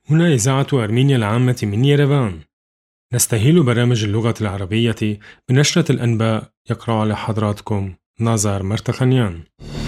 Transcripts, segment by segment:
هنا إذاعة أرمينيا العامة من يريفان. نستهل برامج اللغة العربية بنشرة الأنباء. يقرأ على حضراتكم نازار مرتخنيان.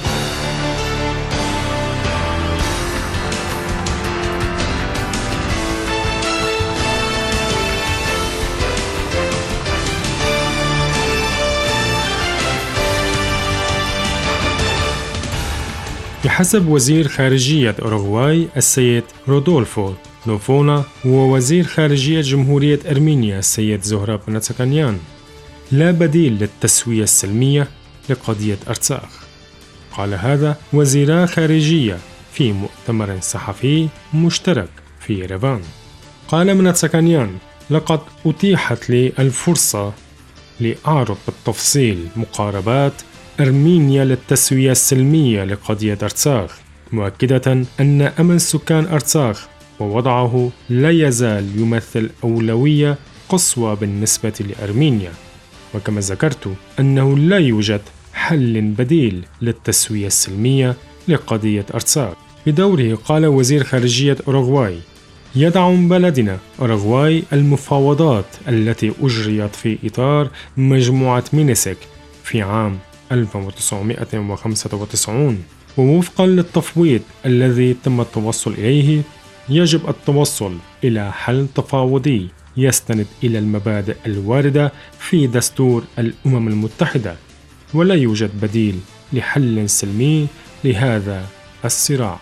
بحسب وزير خارجية أوروغواي السيد رودولفو نوفونا ووزير خارجية جمهورية أرمينيا السيد زهراب مناتسكانيان، لا بديل للتسوية السلمية لقضية أرتساخ. قال هذا وزيرا خارجية في مؤتمر صحفي مشترك في يريفان. قال مناتسكانيان: لقد أتيحت لي الفرصة لأعرض بالتفصيل مقاربات أرمينيا للتسوية السلمية لقضية أرتساخ، مؤكدة أن أمن سكان أرتساخ ووضعه لا يزال يمثل أولوية قصوى بالنسبة لأرمينيا، وكما ذكرت أنه لا يوجد حل بديل للتسوية السلمية لقضية أرتساخ. بدوره قال وزير خارجية أوروغواي: يدعم بلدنا أوروغواي المفاوضات التي أجريت في إطار مجموعة مينسك في عام 1995، ووفقا للتفويض الذي تم التوصل إليه يجب التوصل إلى حل تفاوضي يستند إلى المبادئ الواردة في دستور الأمم المتحدة، ولا يوجد بديل لحل سلمي لهذا الصراع.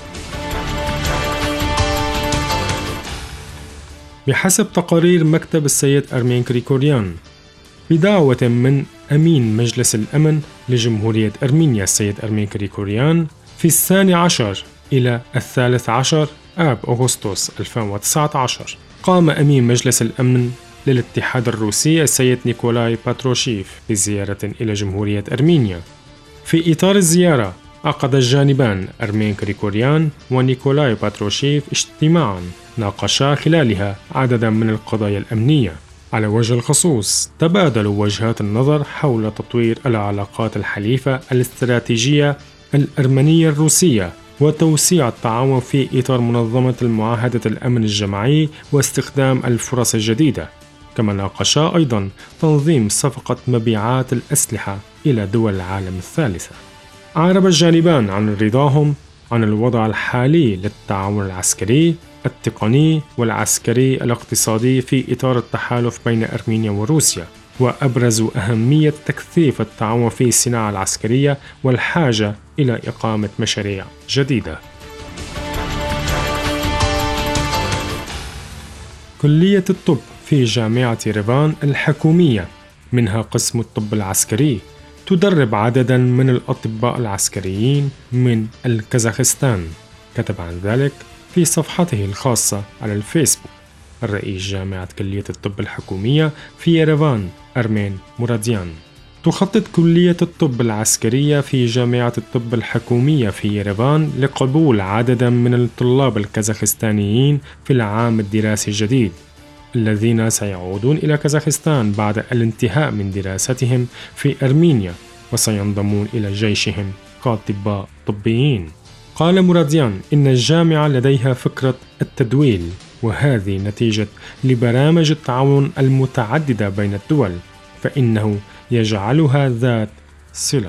بحسب تقارير مكتب السيد أرمين كريكوريان، بدعوة من أمين مجلس الأمن لجمهورية أرمينيا السيد أرمين كريكوريان في 12 إلى 13 آب أغسطس 2019، قام أمين مجلس الأمن للاتحاد الروسي السيد نيكولاي باتروشيف بزيارة إلى جمهورية أرمينيا. في إطار الزيارة عقد الجانبان أرمين كريكوريان ونيكولاي باتروشيف اجتماعا ناقشا خلالها عددا من القضايا الأمنية. على وجه الخصوص تبادلوا وجهات النظر حول تطوير العلاقات الحليفة الاستراتيجية الأرمنية الروسية وتوسيع التعاون في إطار منظمة المعاهدة الأمن الجماعي واستخدام الفرص الجديدة. كما ناقشا أيضا تنظيم صفقة مبيعات الأسلحة إلى دول العالم الثالثة. أعرب الجانبان عن رضاهم عن الوضع الحالي للتعاون العسكري التقني والعسكري الاقتصادي في إطار التحالف بين أرمينيا وروسيا، وأبرزوا أهمية تكثيف التعاون في الصناعة العسكرية والحاجة إلى إقامة مشاريع جديدة. كلية الطب في جامعة يريفان الحكومية منها قسم الطب العسكري تدرب عددا من الأطباء العسكريين من الكازاخستان. كتب عن ذلك في صفحته الخاصة على الفيسبوك الرئيس جامعة كلية الطب الحكومية في يريفان أرمين مراديان. تخطط كلية الطب العسكرية في جامعة الطب الحكومية في يريفان لقبول عددا من الطلاب الكازاخستانيين في العام الدراسي الجديد الذين سيعودون إلى كازاخستان بعد الانتهاء من دراستهم في أرمينيا وسينضمون إلى جيشهم كأطباء طبيين. قال مراديان إن الجامعة لديها فكرة التدويل، وهذه نتيجة لبرامج التعاون المتعددة بين الدول، فإنه يجعلها ذات صلة.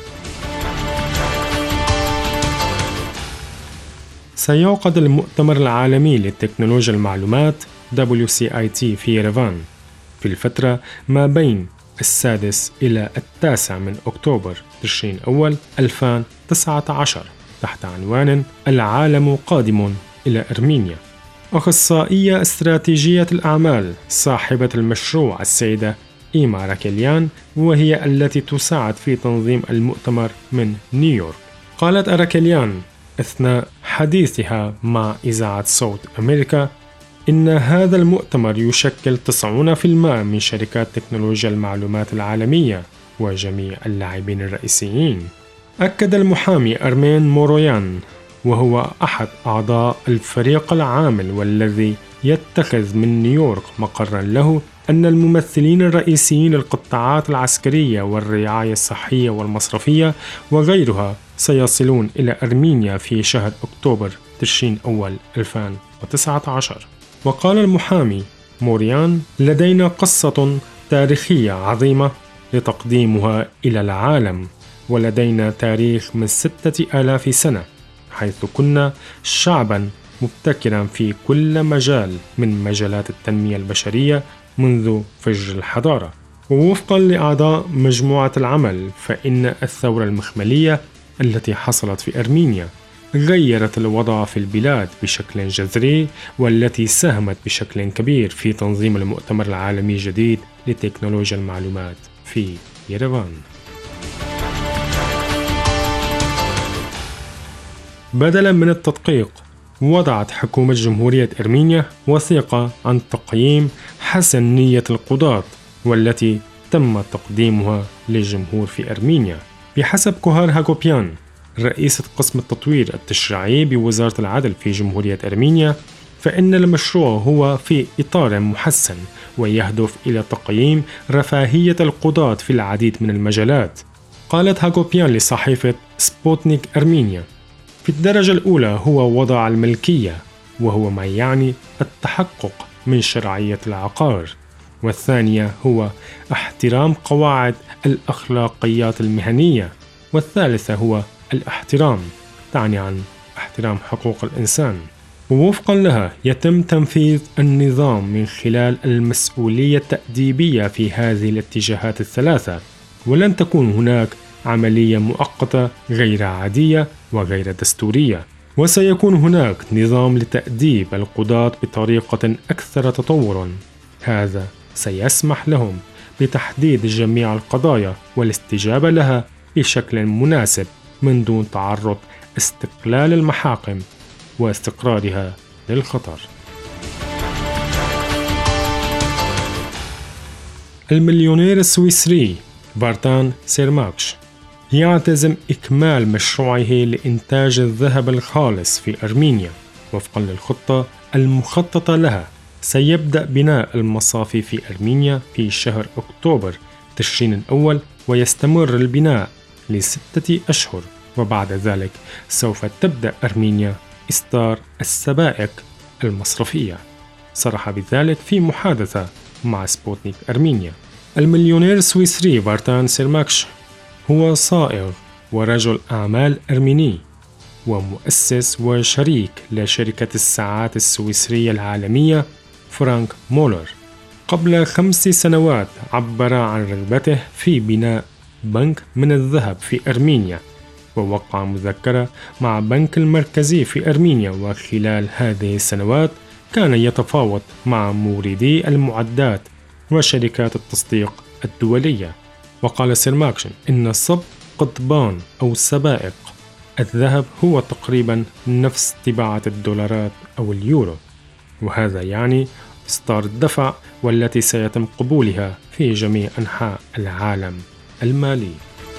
سيعقد المؤتمر العالمي لتكنولوجيا المعلومات WCIT في يريفان في الفترة ما بين 6 إلى 9 من أكتوبر تشرين أول 2019 تحت عنوان العالم قادم إلى أرمينيا. أخصائية استراتيجية الأعمال صاحبة المشروع السيدة إيما راكيليان، وهي التي تساعد في تنظيم المؤتمر من نيويورك، قالت راكيليان أثناء حديثها مع إذاعة صوت أمريكا إن هذا المؤتمر يشكل 90% من شركات تكنولوجيا المعلومات العالمية وجميع اللاعبين الرئيسيين. أكد المحامي أرمين مورويان وهو أحد أعضاء الفريق العامل والذي يتخذ من نيويورك مقرا له أن الممثلين الرئيسيين للقطاعات العسكرية والرعاية الصحية والمصرفية وغيرها سيصلون إلى أرمينيا في شهر أكتوبر تشرين أول 2019. وقال المحامي موريان: لدينا قصة تاريخية عظيمة لتقديمها إلى العالم، ولدينا تاريخ من 6000 سنة، حيث كنا شعبا مبتكرا في كل مجال من مجالات التنمية البشرية منذ فجر الحضارة. ووفقا لأعضاء مجموعة العمل، فإن الثورة المخملية التي حصلت في أرمينيا غيرت الوضع في البلاد بشكل جذري، والتي ساهمت بشكل كبير في تنظيم المؤتمر العالمي الجديد لتكنولوجيا المعلومات في يريفان. بدلا من التدقيق، وضعت حكومة جمهورية أرمينيا وثيقة عن تقييم حسن نية القضاة، والتي تم تقديمها للجمهور في أرمينيا. بحسب كوهار هاغوبيان، رئيسة قسم التطوير التشريعي بوزارة العدل في جمهورية أرمينيا، فإن المشروع هو في إطار محسن ويهدف إلى تقييم رفاهية القضاة في العديد من المجالات. قالت هاغوبيان لصحيفة سبوتنيك أرمينيا: في الدرجة الأولى هو وضع الملكية، وهو ما يعني التحقق من شرعية العقار، والثانية هو احترام قواعد الأخلاقيات المهنية، والثالثة هو الاحترام، تعني عن احترام حقوق الإنسان. ووفقا لها يتم تنفيذ النظام من خلال المسؤولية التأديبية في هذه الاتجاهات الثلاثة، ولن تكون هناك عملية مؤقتة غير عادية وغير دستورية، وسيكون هناك نظام لتأديب القضاة بطريقة أكثر تطورا. هذا سيسمح لهم بتحديد جميع القضايا والاستجابة لها بشكل مناسب من دون تعرض استقلال المحاكم واستقرارها للخطر. المليونير السويسري فارتان سيرماكش يعتزم إكمال مشروعه لإنتاج الذهب الخالص في أرمينيا. وفقا للخطة المخططة لها، سيبدأ بناء المصافي في أرمينيا في شهر أكتوبر تشرين الأول، ويستمر البناء ل6 أشهر، وبعد ذلك سوف تبدأ أرمينيا إصدار السبائك المصرفية. صرح بذلك في محادثة مع سبوتنيك أرمينيا. المليونير السويسري فارتان سيرماكش هو صائغ ورجل أعمال أرميني، ومؤسس وشريك لشركة الساعات السويسرية العالمية فرانك مولر. قبل 5 سنوات عبر عن رغبته في بناء بنك من الذهب في أرمينيا، ووقع مذكرة مع بنك المركزي في أرمينيا، وخلال هذه السنوات كان يتفاوض مع موردي المعدات وشركات التصديق الدولية. وقال سيرماكش إن صب قضبان أو سبائق الذهب هو تقريبا نفس طباعة الدولارات أو اليورو، وهذا يعني إصدار الدفع والتي سيتم قبولها في جميع أنحاء العالم المالي.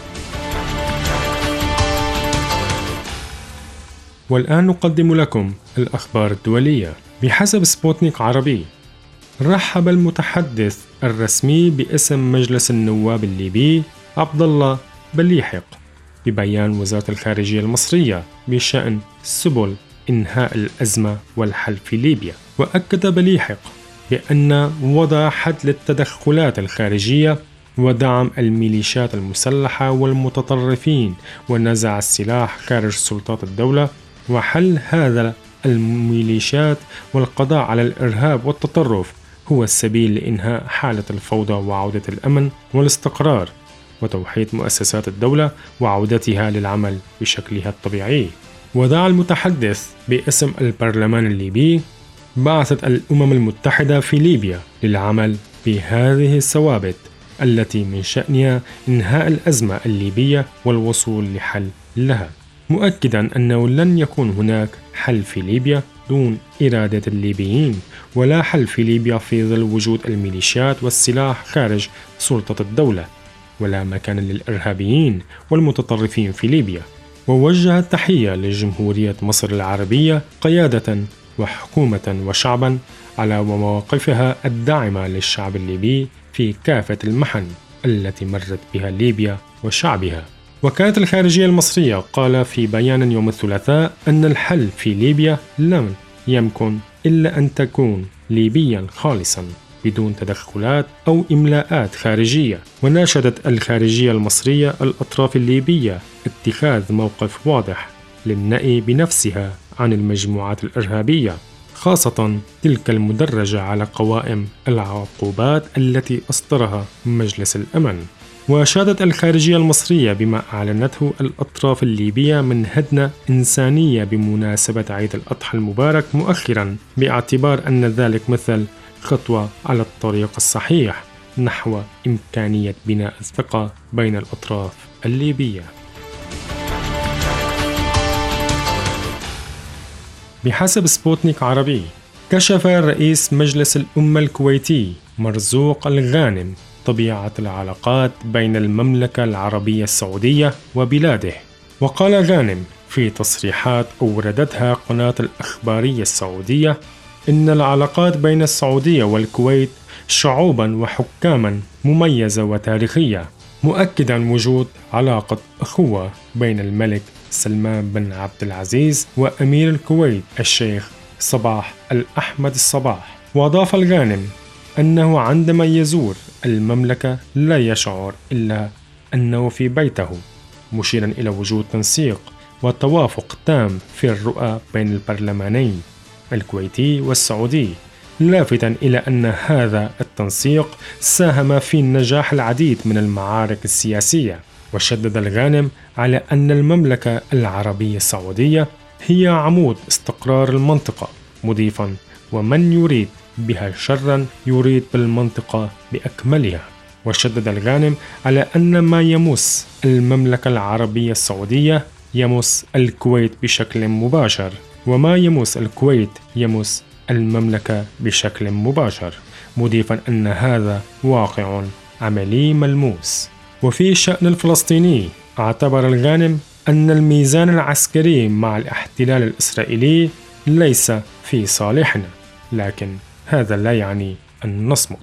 والآن نقدم لكم الأخبار الدولية. بحسب سبوتنيك عربي، رحب المتحدث الرسمي باسم مجلس النواب الليبي عبد الله بليحق ببيان وزارة الخارجية المصرية بشأن سبل إنهاء الأزمة والحل في ليبيا. وأكد بليحق بأن وضع حد للتدخلات الخارجية ودعم الميليشيات المسلحة والمتطرفين ونزع السلاح خارج سلطات الدولة وحل هذا الميليشيات والقضاء على الإرهاب والتطرف هو السبيل لإنهاء حالة الفوضى وعودة الأمن والاستقرار وتوحيد مؤسسات الدولة وعودتها للعمل بشكلها الطبيعي. ودعا المتحدث باسم البرلمان الليبي بعثة الأمم المتحدة في ليبيا للعمل بهذه الثوابت التي من شأنها إنهاء الأزمة الليبية والوصول لحل لها، مؤكدا أنه لن يكون هناك حل في ليبيا دون إرادة الليبيين، ولا حل في ليبيا في ظل وجود الميليشيات والسلاح خارج سلطة الدولة، ولا مكان للإرهابيين والمتطرفين في ليبيا. ووجه التحية لجمهورية مصر العربية قيادة وحكومة وشعبا على مواقفها الداعمة للشعب الليبي في كافة المحن التي مرت بها ليبيا وشعبها. وكانت الخارجية المصرية قال في بيان يوم الثلاثاء أن الحل في ليبيا لم يمكن إلا أن تكون ليبيا خالصا بدون تدخلات أو إملاءات خارجية. وناشدت الخارجية المصرية الأطراف الليبية اتخاذ موقف واضح للنأي بنفسها عن المجموعات الإرهابية، خاصة تلك المدرجة على قوائم العقوبات التي أصدرها مجلس الأمن. وشادت الخارجية المصرية بما أعلنته الأطراف الليبية من هدنة إنسانية بمناسبة عيد الأضحى المبارك مؤخرا، باعتبار أن ذلك مثل خطوة على الطريق الصحيح نحو إمكانية بناء الثقة بين الأطراف الليبية. بحسب سبوتنيك عربي، كشف رئيس مجلس الأمة الكويتي مرزوق الغانم طبيعة العلاقات بين المملكة العربية السعودية وبلاده. وقال غانم في تصريحات أوردتها قناة الأخبارية السعودية إن العلاقات بين السعودية والكويت شعوبا وحكاما مميزة وتاريخية، مؤكدا وجود علاقة أخوة بين الملك سلمان بن عبد العزيز وأمير الكويت الشيخ صباح الأحمد الصباح. وأضاف الغانم أنه عندما يزور المملكة لا يشعر إلا أنه في بيته، مشيرا إلى وجود تنسيق وتوافق تام في الرؤى بين البرلمانين الكويتي والسعودي، لافتا إلى أن هذا التنسيق ساهم في نجاح العديد من المعارك السياسية. وشدد الغانم على أن المملكة العربية السعودية هي عمود استقرار المنطقة، مضيفا ومن يريد بها شرا يريد بالمنطقة بأكملها. وشدد الغانم على أن ما يمس المملكة العربية السعودية يمس الكويت بشكل مباشر، وما يمس الكويت يمس المملكة بشكل مباشر، مضيفا أن هذا واقع عملي ملموس. وفي الشأن الفلسطيني، اعتبر الغانم أن الميزان العسكري مع الاحتلال الإسرائيلي ليس في صالحنا، لكن هذا لا يعني أن نصمت.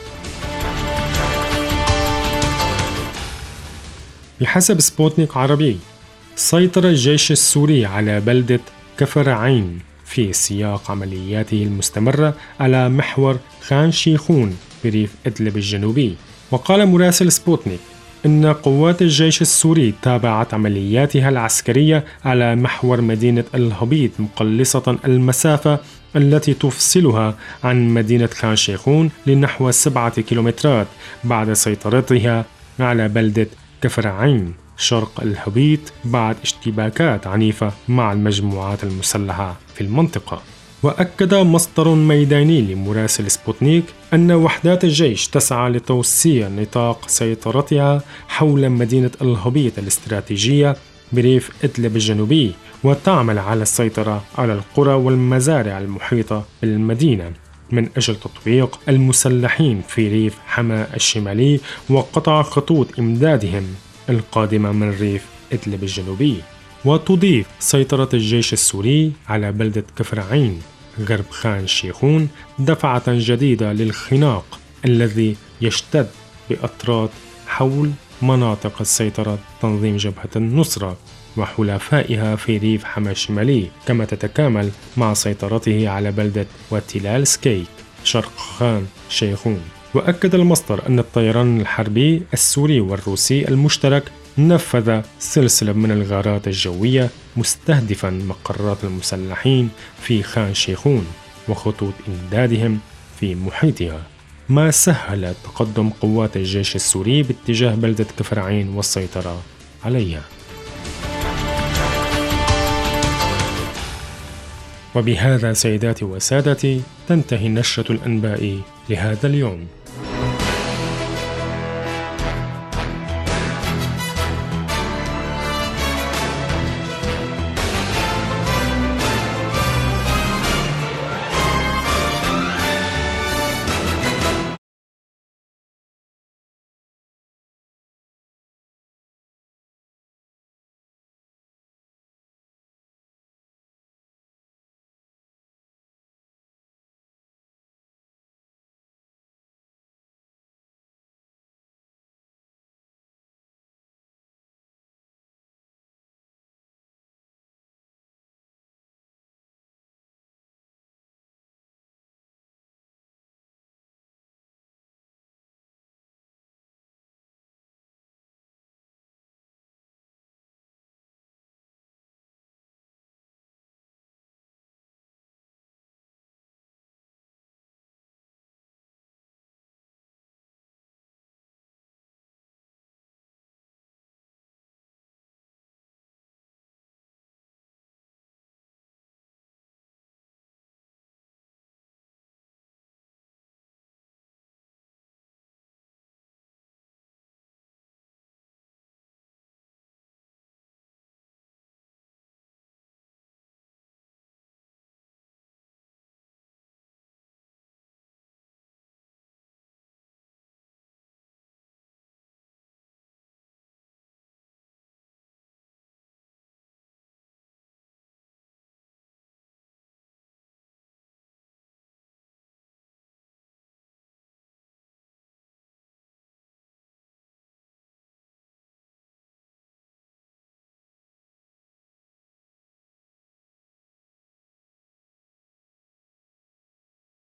بحسب سبوتنيك عربي، سيطر الجيش السوري على بلدة كفر عين في سياق عملياته المستمرة على محور خان شيخون بريف إدلب الجنوبي. وقال مراسل سبوتنيك إن قوات الجيش السوري تابعت عملياتها العسكرية على محور مدينة الهبيط، مقلصة المسافة التي تفصلها عن مدينة خان شيخون لنحو 7 كيلومترات بعد سيطرتها على بلدة كفر عين شرق الهبيط بعد اشتباكات عنيفة مع المجموعات المسلحة في المنطقة. وأكد مصدر ميداني لمراسل سبوتنيك أن وحدات الجيش تسعى لتوسيع نطاق سيطرتها حول مدينة الهبيط الاستراتيجية بريف إدلب الجنوبي، وتعمل على السيطرة على القرى والمزارع المحيطة بالمدينة من أجل تطويق المسلحين في ريف حما الشمالي وقطع خطوط إمدادهم القادمة من ريف إدلب الجنوبي. وتضيف سيطرة الجيش السوري على بلدة كفر عين غرب خان شيخون دفعة جديدة للخناق الذي يشتد بأطراف حول مناطق السيطرة تنظيم جبهة النصرة وحلفائها في ريف حما الشمالي، كما تتكامل مع سيطرته على بلدة وتلال سكيك شرق خان شيخون. وأكد المصدر أن الطيران الحربي السوري والروسي المشترك نفذ سلسلة من الغارات الجوية مستهدفا مقرات المسلحين في خان شيخون وخطوط إمدادهم في محيطها، ما سهل تقدم قوات الجيش السوري باتجاه بلدة كفر عين والسيطرة عليها. وبهذا سيداتي وسادتي تنتهي نشرة الأنباء لهذا اليوم.